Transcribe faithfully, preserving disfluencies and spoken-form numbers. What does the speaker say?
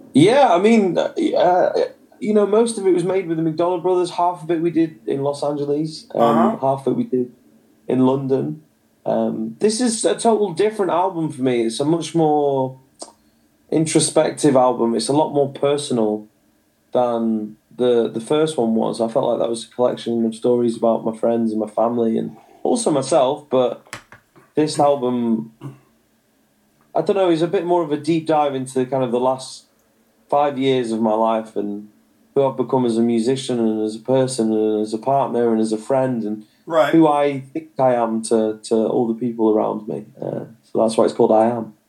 Yeah, I mean, uh, you know, most of it was made with the McDonald brothers. Half of it we did in Los Angeles. Um, Uh-huh. half of it we did in London. Um, this is a total different album for me. It's a much more introspective album. It's a lot more personal than the the first one was. I felt like that was a collection of stories about my friends and my family and also myself. But this album, I don't know, is a bit more of a deep dive into kind of the last five years of my life and who I've become as a musician and as a person and as a partner and as a friend and Right. who I think I am to to all the people around me. Uh, so that's why it's called I Am.